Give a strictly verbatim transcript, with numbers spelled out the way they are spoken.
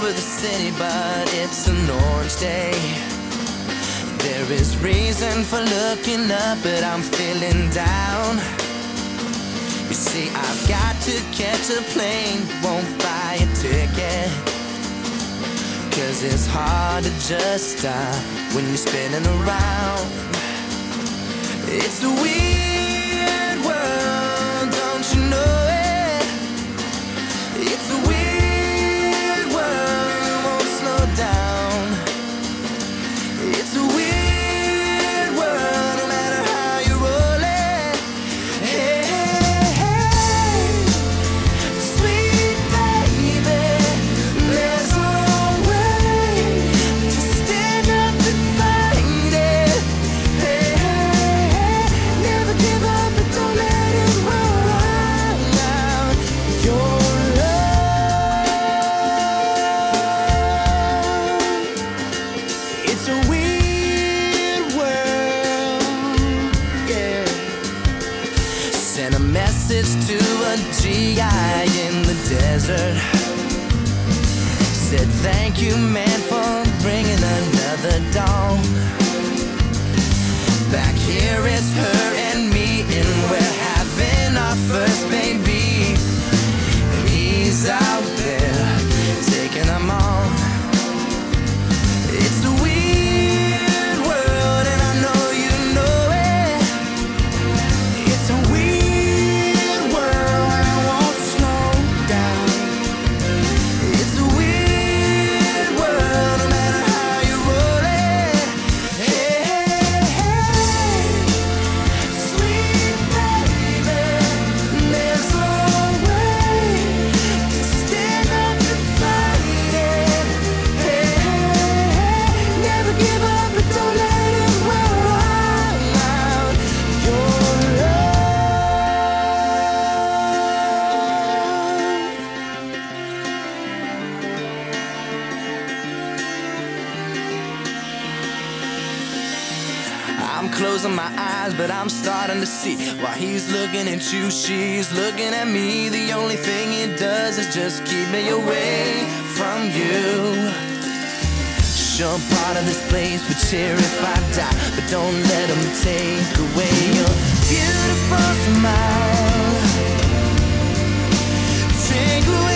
over the city, but it's an orange day. There is reason for looking up, but I'm feeling down. You see, I've got to catch a plane, won't buy a ticket, 'cause it's hard to just stop when you're spinning around. It's a weird world, don't you know it? It's a weird world, it won't slow down. It's a weird world, no matter how you roll it. Hey, hey, hey, sweet baby, there's no way to stand up and fight it. Hey, hey, hey, never give up, but don't let it run out. Your It's a weird world, yeah. Sent a message to a G I in the desert. Said thank you, man, for bringing another dawn. Back here it's her and me, and we're having our first baby. He's out there taking them on. It's a weird world, and I know you know it. It's a weird world, and I won't slow down. It's a weird world, no matter how you roll it. Hey, hey, hey, sweet baby, there's no way to stand up and fight it. Hey, hey, hey, never give up, but don't let it run out. Your I'm closing my eyes, but I'm starting to see. While he's looking at you, she's looking at me. The only thing it does is just keep me away from you. Sure, part of this place would cheer if I die, but don't let them take away your beautiful smile. Take away